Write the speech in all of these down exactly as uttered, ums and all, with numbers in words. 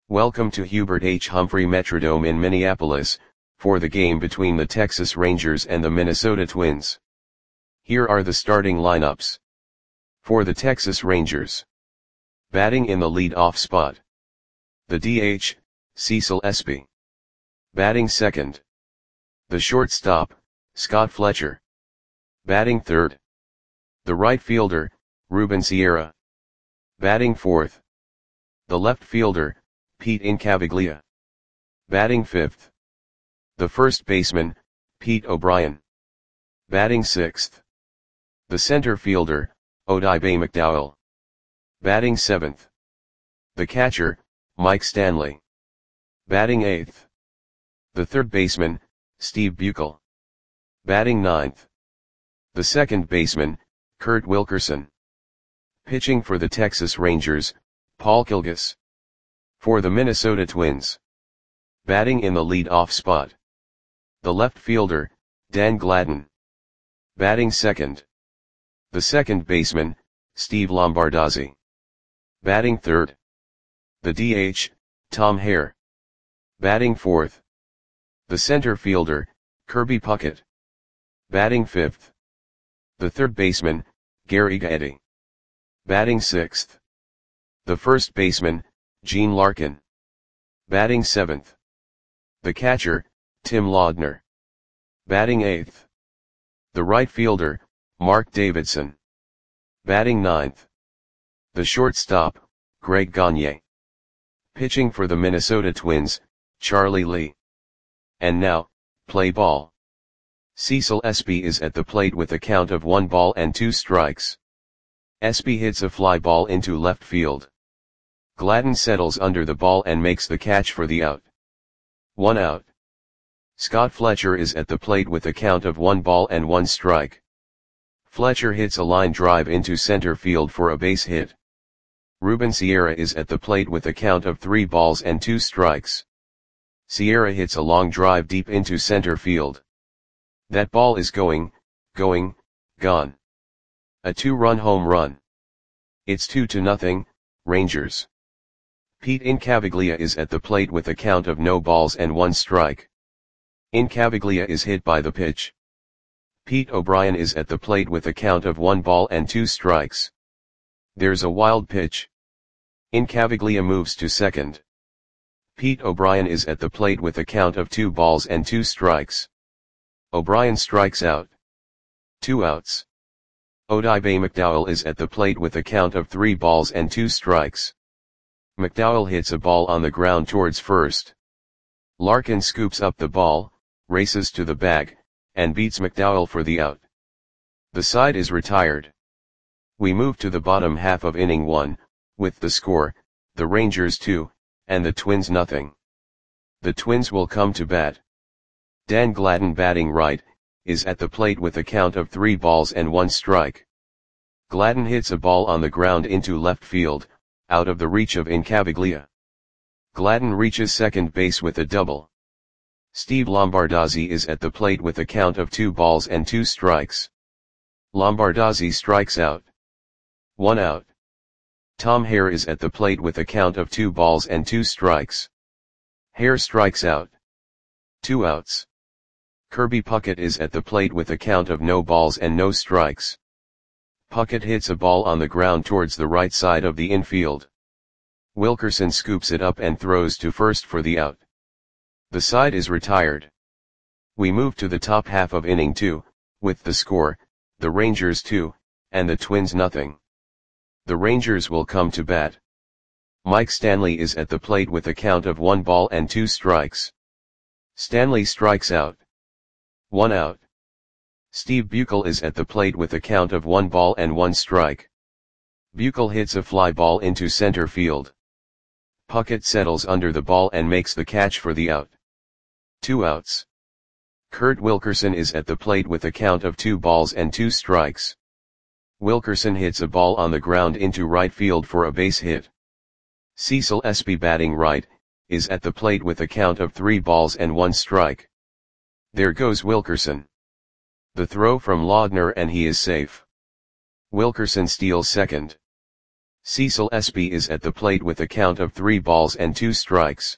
Welcome to Hubert H. Humphrey Metrodome in Minneapolis, for the game between the Texas Rangers and the Minnesota Twins. Here are the starting lineups. For the Texas Rangers. Batting in the lead-off spot. The D H, Cecil Espy. Batting second. The shortstop, Scott Fletcher. Batting third. The right fielder, Ruben Sierra. Batting fourth. The left fielder, Pete Incaviglia. Batting fifth. The first baseman, Pete O'Brien. Batting sixth. The center fielder, Odibe McDowell. Batting seventh. The catcher, Mike Stanley. Batting eighth. The third baseman, Steve Buechel. Batting ninth. The second baseman, Kurt Wilkerson. Pitching for the Texas Rangers, Paul Kilgus. For the Minnesota Twins. Batting in the lead-off spot. The left fielder, Dan Gladden. Batting second. The second baseman, Steve Lombardozzi. Batting third. The D H, Tom Hare. Batting fourth. The center fielder, Kirby Puckett. Batting fifth. The third baseman, Gary Gaetti. Batting sixth. The first baseman, Gene Larkin. Batting seventh. The catcher, Tim Laudner. Batting eighth. The right fielder, Mark Davidson. Batting ninth. The shortstop, Greg Gagne. Pitching for the Minnesota Twins, Charlie Lee. And now, play ball. Cecil Espy is at the plate with a count of one ball and two strikes. Espy hits a fly ball into left field. Gladden settles under the ball and makes the catch for the out. One out. Scott Fletcher is at the plate with a count of one ball and one strike. Fletcher hits a line drive into center field for a base hit. Ruben Sierra is at the plate with a count of three balls and two strikes. Sierra hits a long drive deep into center field. That ball is going, going, gone. A two-run home run. It's two to nothing, Rangers. Pete Incaviglia is at the plate with a count of no balls and one strike. Incaviglia is hit by the pitch. Pete O'Brien is at the plate with a count of one ball and two strikes. There's a wild pitch. Incaviglia moves to second. Pete O'Brien is at the plate with a count of two balls and two strikes. O'Brien strikes out. Two outs. Odibe McDowell is at the plate with a count of three balls and two strikes. McDowell hits a ball on the ground towards first. Larkin scoops up the ball, races to the bag, and beats McDowell for the out. The side is retired. We move to the bottom half of inning one, with the score, the Rangers two, and the Twins nothing. The Twins will come to bat. Dan Gladden batting right, is at the plate with a count of three balls and one strike. Gladden hits a ball on the ground into left field, out of the reach of Incaviglia. Gladden reaches second base with a double. Steve Lombardozzi is at the plate with a count of two balls and two strikes. Lombardozzi strikes out. One out. Tom Hare is at the plate with a count of two balls and two strikes. Hare strikes out. Two outs. Kirby Puckett is at the plate with a count of no balls and no strikes. Puckett hits a ball on the ground towards the right side of the infield. Wilkerson scoops it up and throws to first for the out. The side is retired. We move to the top half of inning two, with the score, the Rangers two, and the Twins nothing. The Rangers will come to bat. Mike Stanley is at the plate with a count of one ball and two strikes. Stanley strikes out. One out. Steve Buechel is at the plate with a count of one ball and one strike. Buechel hits a fly ball into center field. Puckett settles under the ball and makes the catch for the out. Two outs. Kurt Wilkerson is at the plate with a count of two balls and two strikes. Wilkerson hits a ball on the ground into right field for a base hit. Cecil Espy batting right, is at the plate with a count of three balls and one strike. There goes Wilkerson. The throw from Laudner and he is safe. Wilkerson steals second. Cecil Espy is at the plate with a count of three balls and two strikes.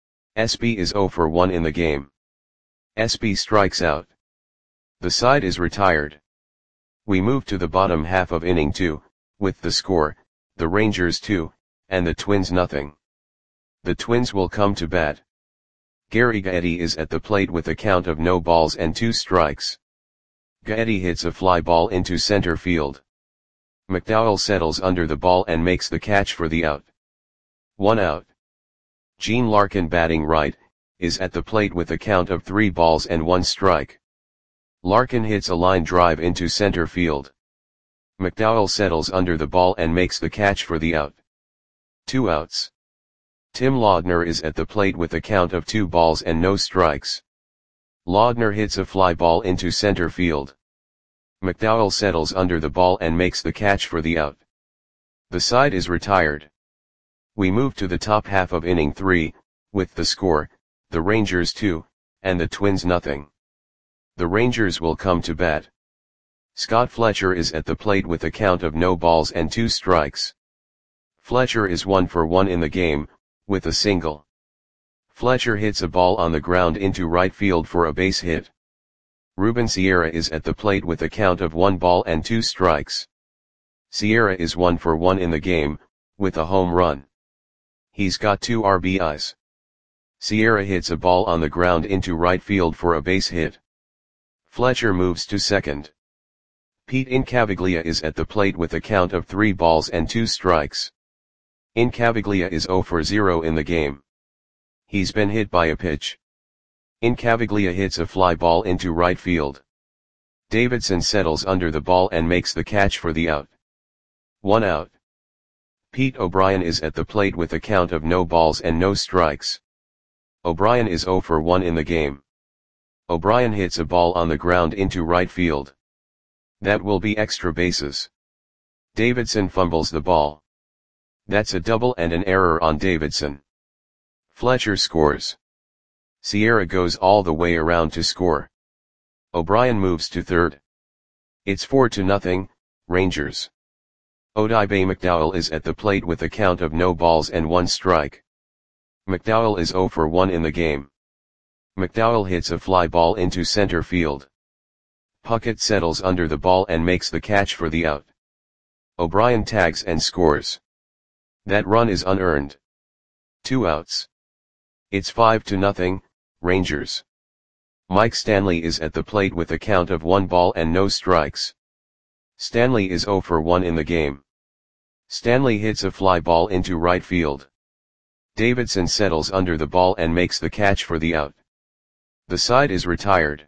Espy is zero for one in the game. Espy strikes out. The side is retired. We move to the bottom half of inning two, with the score, the Rangers two, and the Twins nothing. The Twins will come to bat. Gary Gaetti is at the plate with a count of no balls and two strikes. Gaetti hits a fly ball into center field. McDowell settles under the ball and makes the catch for the out. One out. Gene Larkin, batting right, is at the plate with a count of three balls and one strike. Larkin hits a line drive into center field. McDowell settles under the ball and makes the catch for the out. Two outs. Tim Laudner is at the plate with a count of two balls and no strikes. Laudner hits a fly ball into center field. McDowell settles under the ball and makes the catch for the out. The side is retired. We move to the top half of inning three, with the score, the Rangers two, and the Twins nothing. The Rangers will come to bat. Scott Fletcher is at the plate with a count of no balls and two strikes. Fletcher is one for one in the game, with a single. Fletcher hits a ball on the ground into right field for a base hit. Ruben Sierra is at the plate with a count of one ball and two strikes. Sierra is one for one in the game, with a home run. He's got two R B Is. Sierra hits a ball on the ground into right field for a base hit. Fletcher moves to second. Pete Incaviglia is at the plate with a count of three balls and two strikes. Incaviglia is zero for zero in the game. He's been hit by a pitch. Incaviglia hits a fly ball into right field. Davidson settles under the ball and makes the catch for the out. One out. Pete O'Brien is at the plate with a count of no balls and no strikes. O'Brien is zero for one in the game. O'Brien hits a ball on the ground into right field. That will be extra bases. Davidson fumbles the ball. That's a double and an error on Davidson. Fletcher scores. Sierra goes all the way around to score. O'Brien moves to third. It's four to nothing, Rangers. Odibe McDowell is at the plate with a count of no balls and one strike. McDowell is zero for one in the game. McDowell hits a fly ball into center field. Puckett settles under the ball and makes the catch for the out. O'Brien tags and scores. That run is unearned. Two outs. It's five to nothing, Rangers. Mike Stanley is at the plate with a count of one ball and no strikes. Stanley is zero for one in the game. Stanley hits a fly ball into right field. Davidson settles under the ball and makes the catch for the out. The side is retired.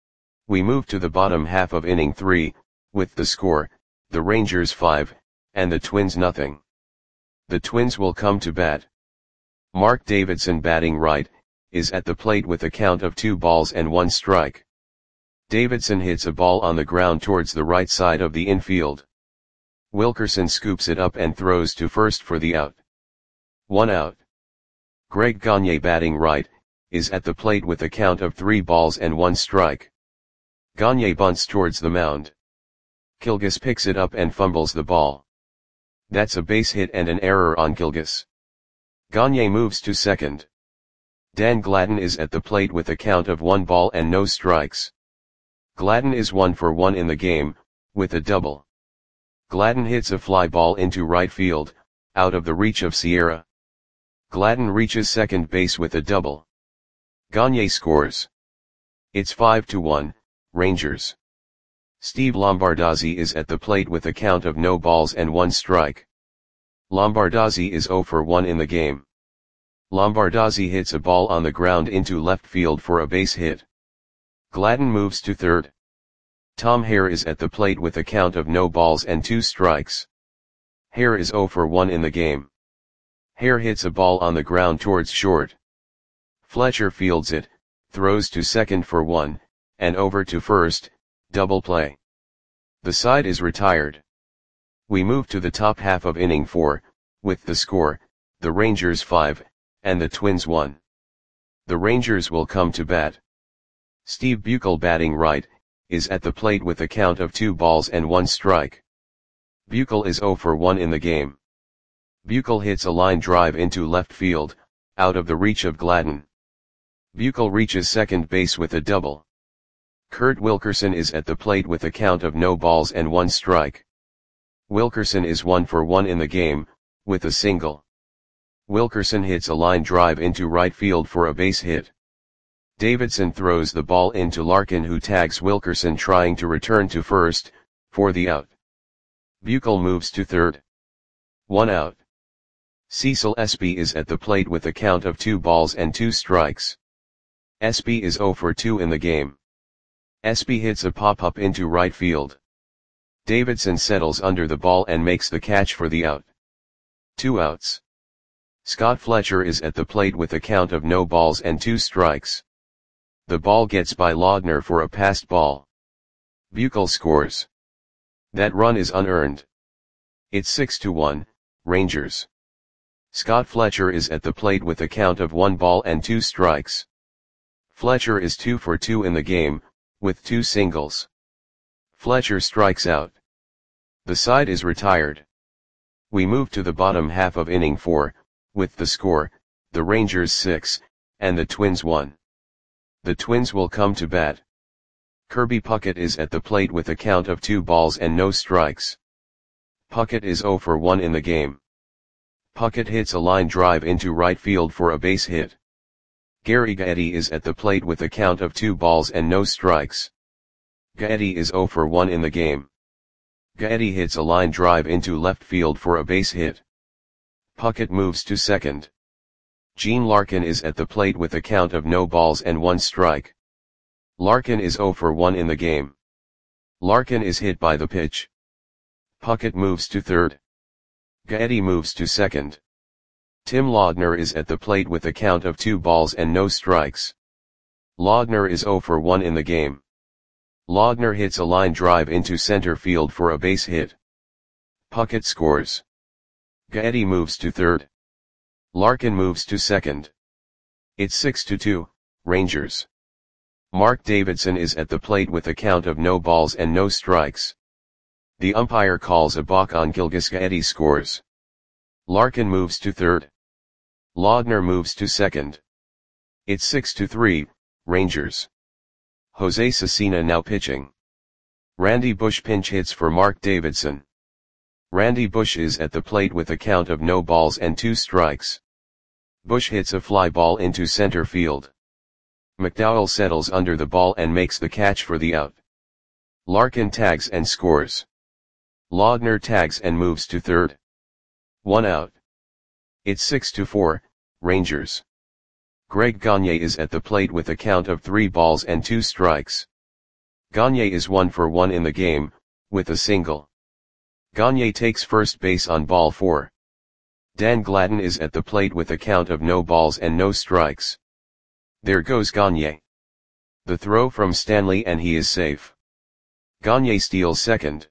We move to the bottom half of inning three, with the score, the Rangers five, and the Twins nothing. The Twins will come to bat. Mark Davidson, batting right, is at the plate with a count of two balls and one strike. Davidson hits a ball on the ground towards the right side of the infield. Wilkerson scoops it up and throws to first for the out. One out. Greg Gagne, batting right, is at the plate with a count of three balls and one strike. Gagne bunts towards the mound. Kilgus picks it up and fumbles the ball. That's a base hit and an error on Kilgus. Gagne moves to second. Dan Gladden is at the plate with a count of one ball and no strikes. Gladden is one for one in the game, with a double. Gladden hits a fly ball into right field, out of the reach of Sierra. Gladden reaches second base with a double. Gagne scores. It's five to one, Rangers. Steve Lombardozzi is at the plate with a count of no balls and one strike. Lombardozzi is zero for one in the game. Lombardozzi hits a ball on the ground into left field for a base hit. Gladden moves to third. Tom Hare is at the plate with a count of no balls and two strikes. Hare is zero for one in the game. Hare hits a ball on the ground towards short. Fletcher fields it, throws to second for one, and over to first, double play. The side is retired. We move to the top half of inning four, with the score, the Rangers five, and the Twins one. The Rangers will come to bat. Steve Buechel, batting right, is at the plate with a count of two balls and one strike. Buechel is zero for one in the game. Buechel hits a line drive into left field, out of the reach of Gladden. Buechel reaches second base with a double. Kurt Wilkerson is at the plate with a count of no balls and one strike. Wilkerson is one for one in the game, with a single. Wilkerson hits a line drive into right field for a base hit. Davidson throws the ball into Larkin, who tags Wilkerson trying to return to first, for the out. Buechel moves to third. One out. Cecil Espy is at the plate with a count of two balls and two strikes. Espy is zero for two in the game. Espy hits a pop-up into right field. Davidson settles under the ball and makes the catch for the out. Two outs. Scott Fletcher is at the plate with a count of no balls and two strikes. The ball gets by Laudner for a passed ball. Buechel scores. That run is unearned. It's six to one, Rangers. Scott Fletcher is at the plate with a count of one ball and two strikes. Fletcher is two for two in the game, with two singles. Fletcher strikes out. The side is retired. We move to the bottom half of inning four, with the score, the Rangers six, and the Twins one. The Twins will come to bat. Kirby Puckett is at the plate with a count of two balls and no strikes. Puckett is zero for one in the game. Puckett hits a line drive into right field for a base hit. Gary Gaetti is at the plate with a count of two balls and no strikes. Gaetti is zero for one in the game. Gaetti hits a line drive into left field for a base hit. Puckett moves to second. Gene Larkin is at the plate with a count of no balls and one strike. Larkin is zero for one in the game. Larkin is hit by the pitch. Puckett moves to third. Gaetti moves to second. Tim Laudner is at the plate with a count of two balls and no strikes. Laudner is zero for one in the game. Laudner hits a line drive into center field for a base hit. Puckett scores. Gaetti moves to third. Larkin moves to second. It's six to two, Rangers. Mark Davidson is at the plate with a count of no balls and no strikes. The umpire calls a balk on Gilgeous. Gaetti scores. Larkin moves to third. Laudner moves to second. It's six to three, Rangers. Jose Cecina now pitching. Randy Bush pinch hits for Mark Davidson. Randy Bush is at the plate with a count of no balls and two strikes. Bush hits a fly ball into center field. McDowell settles under the ball and makes the catch for the out. Larkin tags and scores. Laudner tags and moves to third. One out. It's six to four, Rangers. Greg Gagne is at the plate with a count of three balls and two strikes. Gagne is one for one in the game, with a single. Gagne takes first base on ball four. Dan Gladden is at the plate with a count of no balls and no strikes. There goes Gagne. The throw from Stanley and he is safe. Gagne steals second.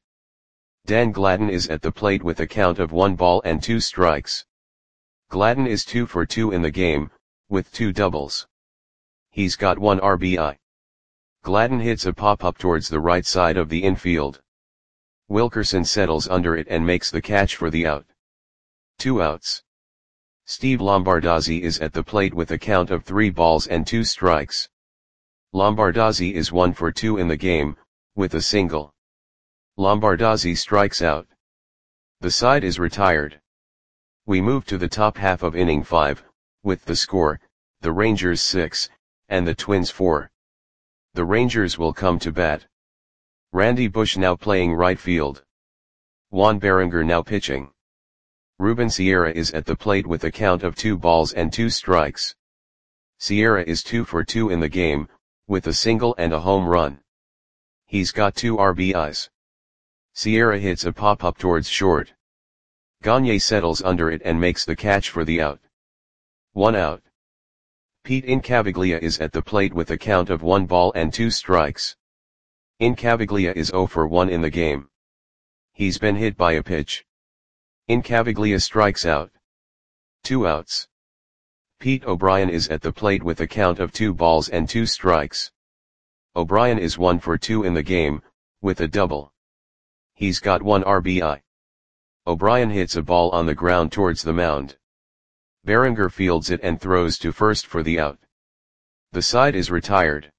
Dan Gladden is at the plate with a count of one ball and two strikes. Gladden is two for two in the game, with two doubles. He's got one R B I. Gladden hits a pop-up towards the right side of the infield. Wilkerson settles under it and makes the catch for the out. Two outs. Steve Lombardozzi is at the plate with a count of three balls and two strikes. Lombardozzi is one for two in the game, with a single. Lombardozzi strikes out. The side is retired. We move to the top half of inning five, with the score, the Rangers six, and the Twins four. The Rangers will come to bat. Randy Bush now playing right field. Juan Berenger now pitching. Ruben Sierra is at the plate with a count of two balls and two strikes. Sierra is two for two in the game, with a single and a home run. He's got two R B Is. Sierra hits a pop-up towards short. Gagne settles under it and makes the catch for the out. One out. Pete Incaviglia is at the plate with a count of one ball and two strikes. Incaviglia is zero for one in the game. He's been hit by a pitch. Incaviglia strikes out. Two outs. Pete O'Brien is at the plate with a count of two balls and two strikes. O'Brien is one for two in the game, with a double. He's got one R B I. O'Brien hits a ball on the ground towards the mound. Berenger fields it and throws to first for the out. The side is retired.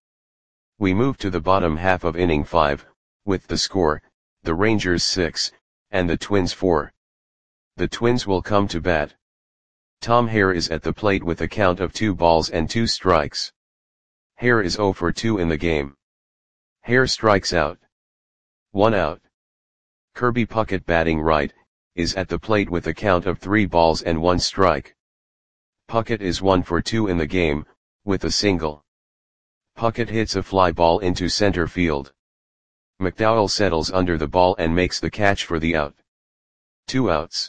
We move to the bottom half of inning five, with the score, the Rangers six, and the Twins four. The Twins will come to bat. Tom Hare is at the plate with a count of two balls and two strikes. Hare is oh for two in the game. Hare strikes out. One out. Kirby Puckett, batting right, is at the plate with a count of three balls and one strike. Puckett is one for two in the game, with a single. Puckett hits a fly ball into center field. McDowell settles under the ball and makes the catch for the out. Two outs.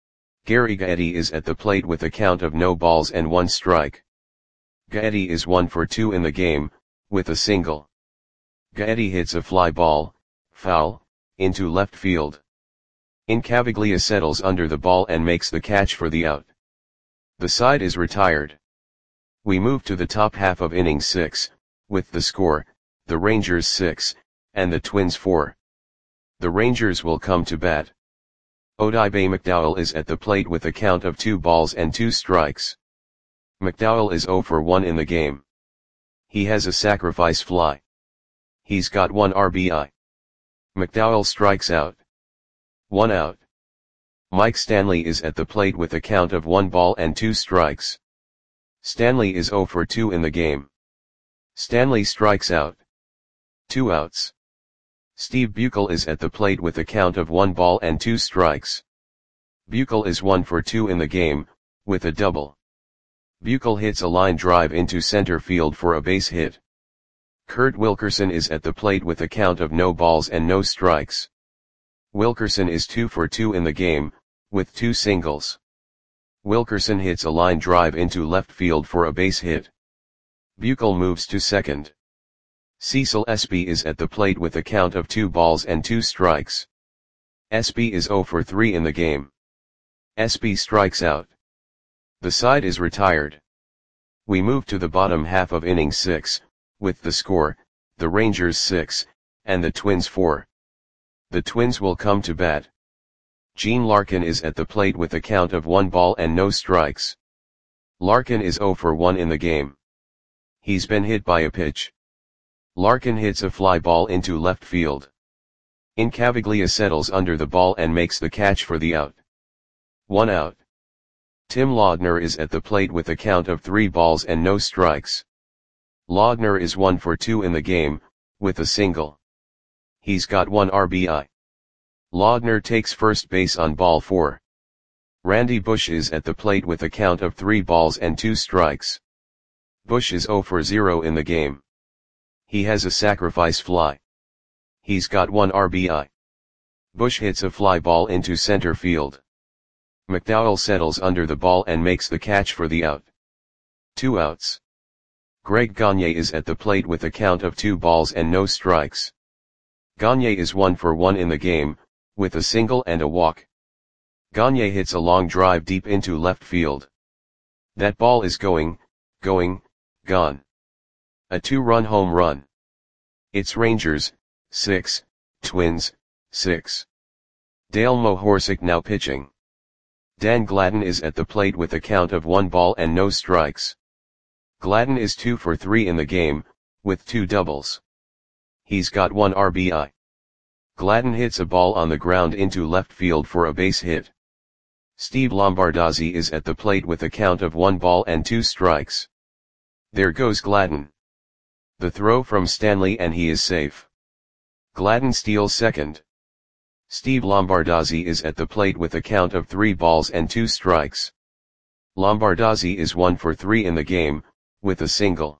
Gary Gaetti is at the plate with a count of no balls and one strike. Gaetti is one for two in the game, with a single. Gaetti hits a fly ball, foul, into left field. Incaviglia settles under the ball and makes the catch for the out. The side is retired. We move to the top half of inning six, with the score, the Rangers six, and the Twins four. The Rangers will come to bat. Odibe McDowell is at the plate with a count of two balls and two strikes. McDowell is oh for one in the game. He has a sacrifice fly. He's got one R B I. McDowell strikes out. One out. Mike Stanley is at the plate with a count of one ball and two strikes. Stanley is oh for two in the game. Stanley strikes out. Two outs. Steve Buechel is at the plate with a count of one ball and two strikes. Buechel is one for two in the game, with a double. Buechel hits a line drive into center field for a base hit. Kurt Wilkerson is at the plate with a count of no balls and no strikes. Wilkerson is two for two in the game, with two singles. Wilkerson hits a line drive into left field for a base hit. Buechel moves to second. Cecil Espy is at the plate with a count of two balls and two strikes. Espy is oh for three in the game. Espy strikes out. The side is retired. We move to the bottom half of inning six, with the score, the Rangers six, and the Twins four. The Twins will come to bat. Gene Larkin is at the plate with a count of one ball and no strikes. Larkin is oh for one in the game. He's been hit by a pitch. Larkin hits a fly ball into left field. Incaviglia settles under the ball and makes the catch for the out. One out. Tim Laudner is at the plate with a count of three balls and no strikes. Laudner is one for two in the game, with a single. He's got one R B I. Laudner takes first base on ball four. Randy Bush is at the plate with a count of three balls and two strikes. Bush is oh for zero in the game. He has a sacrifice fly. He's got one R B I. Bush hits a fly ball into center field. McDowell settles under the ball and makes the catch for the out. Two outs. Greg Gagne is at the plate with a count of two balls and no strikes. Gagne is one for one in the game, with a single and a walk. Gagne hits a long drive deep into left field. That ball is going, going, gone. A two-run home run. It's Rangers, six, Twins, six. Dale Mohorsic now pitching. Dan Gladden is at the plate with a count of one ball and no strikes. Gladden is two for three in the game, with two doubles. He's got one R B I. Gladden hits a ball on the ground into left field for a base hit. Steve Lombardozzi is at the plate with a count of one ball and two strikes. There goes Gladden. The throw from Stanley and he is safe. Gladden steals second. Steve Lombardozzi is at the plate with a count of three balls and two strikes. Lombardozzi is one for three in the game, with a single.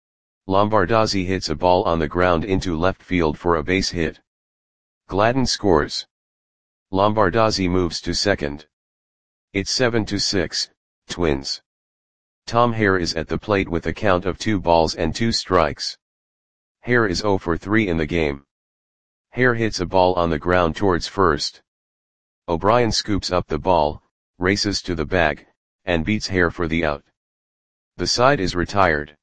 Lombardozzi hits a ball on the ground into left field for a base hit. Gladden scores. Lombardozzi moves to second. It's seven to six, Twins. Tom Hare is at the plate with a count of two balls and two strikes. Hare is oh for three in the game. Hare hits a ball on the ground towards first. O'Brien scoops up the ball, races to the bag, and beats Hare for the out. The side is retired.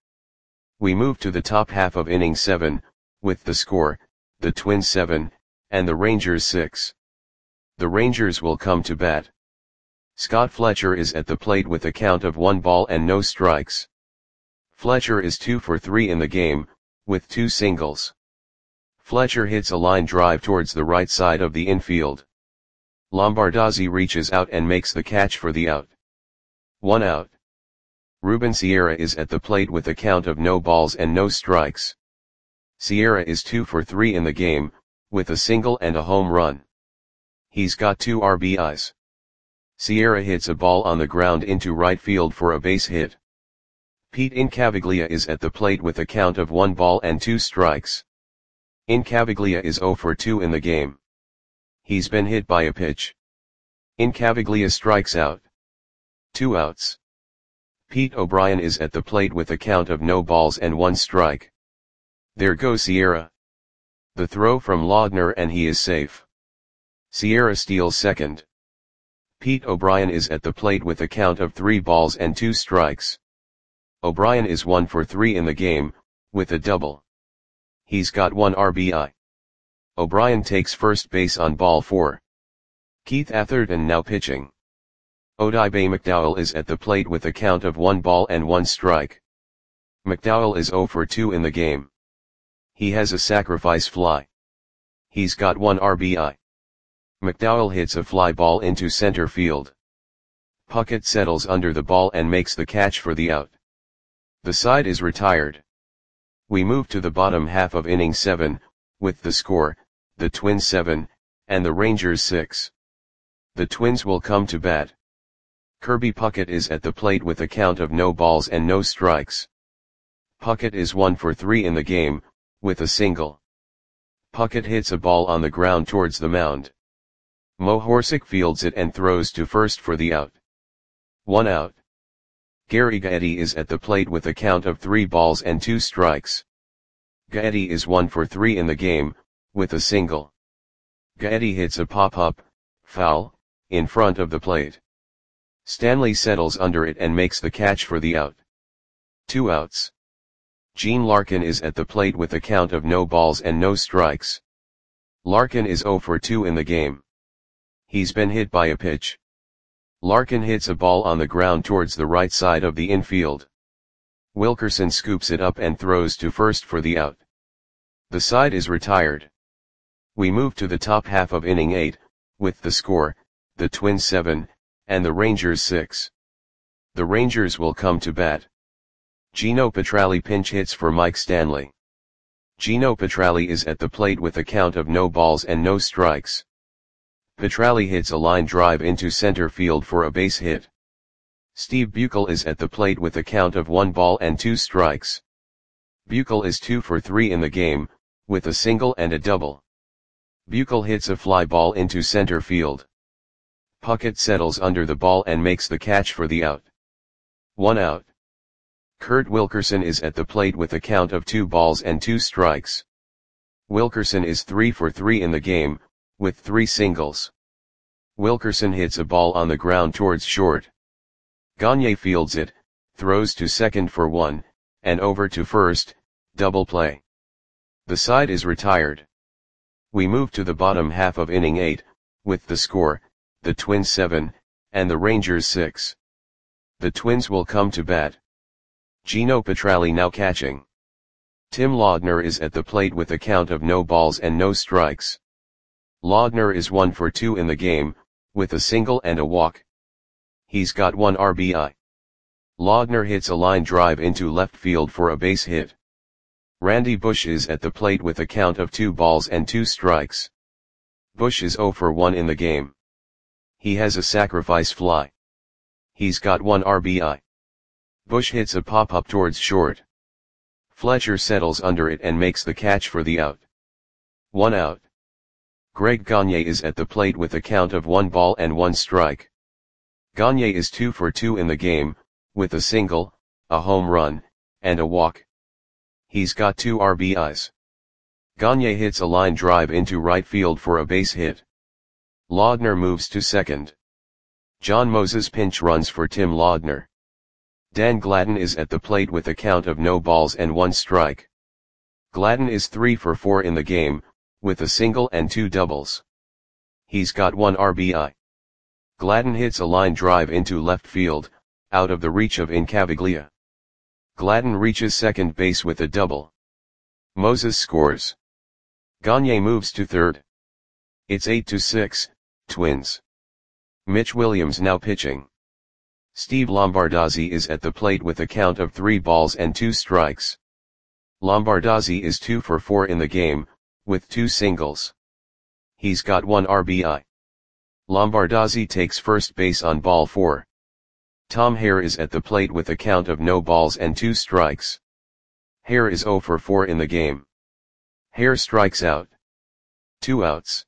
We move to the top half of inning seven, with the score, the Twins seven, and the Rangers six. The Rangers will come to bat. Scott Fletcher is at the plate with a count of one ball and no strikes. Fletcher is two for three in the game, with two singles. Fletcher hits a line drive towards the right side of the infield. Lombardozzi reaches out and makes the catch for the out. One out. Ruben Sierra is at the plate with a count of no balls and no strikes. Sierra is two for three in the game, with a single and a home run. He's got two R B Is. Sierra hits a ball on the ground into right field for a base hit. Pete Incaviglia is at the plate with a count of one ball and two strikes. Incaviglia is zero for two in the game. He's been hit by a pitch. Incaviglia strikes out. Two outs. Pete O'Brien is at the plate with a count of no balls and one strike. There goes Sierra. The throw from Laudner and he is safe. Sierra steals second. Pete O'Brien is at the plate with a count of three balls and two strikes. O'Brien is one for three in the game, with a double. He's got one R B I. O'Brien takes first base on ball four. Keith Atherton now pitching. Odibe McDowell is at the plate with a count of one ball and one strike. McDowell is zero for two in the game. He has a sacrifice fly. He's got one R B I. McDowell hits a fly ball into center field. Puckett settles under the ball and makes the catch for the out. The side is retired. We move to the bottom half of inning seven, with the score, the Twins seven, and the Rangers six. The Twins will come to bat. Kirby Puckett is at the plate with a count of no balls and no strikes. Puckett is one for three in the game, with a single. Puckett hits a ball on the ground towards the mound. Mo Horsick fields it and throws to first for the out. One out. Gary Gaetti is at the plate with a count of three balls and two strikes. Gaetti is one for three in the game, with a single. Gaetti hits a pop-up, foul, in front of the plate. Stanley settles under it and makes the catch for the out. Two outs. Gene Larkin is at the plate with a count of no balls and no strikes. Larkin is zero for two in the game. He's been hit by a pitch. Larkin hits a ball on the ground towards the right side of the infield. Wilkerson scoops it up and throws to first for the out. The side is retired. We move to the top half of inning eight, with the score, the Twins seven, and the Rangers six. The Rangers will come to bat. Gino Petralli pinch hits for Mike Stanley. Gino Petralli is at the plate with a count of no balls and no strikes. Petralli hits a line drive into center field for a base hit. Steve Buechel is at the plate with a count of one ball and two strikes. Buechel is two for three in the game, with a single and a double. Buechel hits a fly ball into center field. Puckett settles under the ball and makes the catch for the out. One out. Kurt Wilkerson is at the plate with a count of two balls and two strikes. Wilkerson is three for three in the game, with three singles. Wilkerson hits a ball on the ground towards short. Gagne fields it, throws to second for one, and over to first, double play. The side is retired. We move to the bottom half of inning eight, with the score, the Twins seven, and the Rangers six. The Twins will come to bat. Gino Petralli now catching. Tim Laudner is at the plate with a count of no balls and no strikes. Laudner is one for two in the game, with a single and a walk. He's got one R B I. Laudner hits a line drive into left field for a base hit. Randy Bush is at the plate with a count of two balls and two strikes. Bush is zero for one in the game. He has a sacrifice fly. He's got one R B I. Bush hits a pop-up towards short. Fletcher settles under it and makes the catch for the out. One out. Greg Gagne is at the plate with a count of one ball and one strike. Gagne is two for two in the game, with a single, a home run, and a walk. He's got two R B Is. Gagne hits a line drive into right field for a base hit. Laudner moves to second. John Moses pinch runs for Tim Laudner. Dan Gladden is at the plate with a count of no balls and one strike. Gladden is three for four in the game, with a single and two doubles. He's got one R B I. Gladden hits a line drive into left field, out of the reach of Incaviglia. Gladden reaches second base with a double. Moses scores. Gagne moves to third. It's eight to six, Twins. Mitch Williams now pitching. Steve Lombardozzi is at the plate with a count of three balls and two strikes. Lombardozzi is two for four in the game, with two singles. He's got one R B I. Lombardozzi takes first base on ball four. Tom Hare is at the plate with a count of no balls and two strikes. Hare is zero for four in the game. Hare strikes out. Two outs.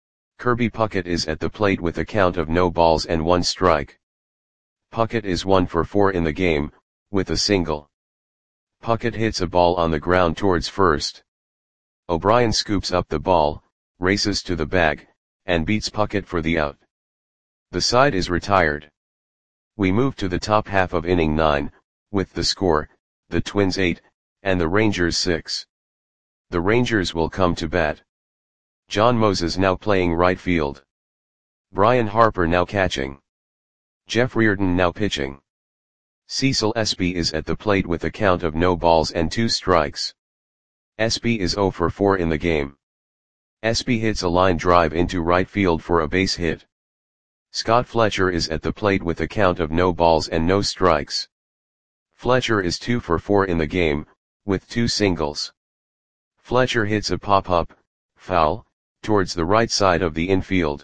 Kirby Puckett is at the plate with a count of no balls and one strike. Puckett is one for four in the game, with a single. Puckett hits a ball on the ground towards first. O'Brien scoops up the ball, races to the bag, and beats Puckett for the out. The side is retired. We move to the top half of inning nine, with the score, the Twins eight, and the Rangers six. The Rangers will come to bat. John Moses now playing right field. Brian Harper now catching. Jeff Reardon now pitching. Cecil Espy is at the plate with a count of no balls and two strikes. Espy is zero for four in the game. Espy hits a line drive into right field for a base hit. Scott Fletcher is at the plate with a count of no balls and no strikes. Fletcher is two for four in the game, with two singles. Fletcher hits a pop-up, foul, towards the right side of the infield.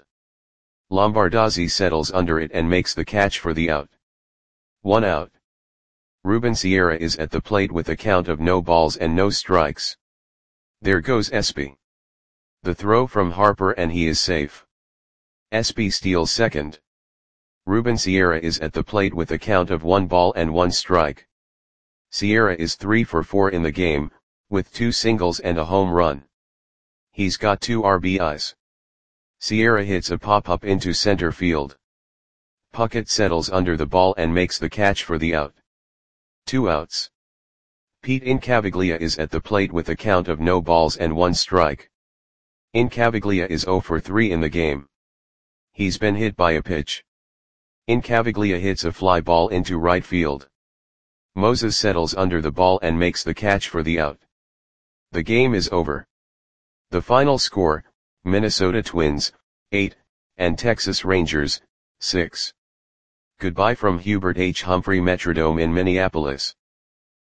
Lombardozzi settles under it and makes the catch for the out. One out. Ruben Sierra is at the plate with a count of no balls and no strikes. There goes Espy. The throw from Harper and he is safe. Espy steals second. Ruben Sierra is at the plate with a count of one ball and one strike. Sierra is three for four in the game, with two singles and a home run. He's got two R B Is. Sierra hits a pop-up into center field. Puckett settles under the ball and makes the catch for the out. Two outs. Pete Incaviglia is at the plate with a count of no balls and one strike. Incaviglia is zero for three in the game. He's been hit by a pitch. Incaviglia hits a fly ball into right field. Moses settles under the ball and makes the catch for the out. The game is over. The final score, Minnesota Twins, eight, and Texas Rangers, six. Goodbye from Hubert H. Humphrey Metrodome in Minneapolis.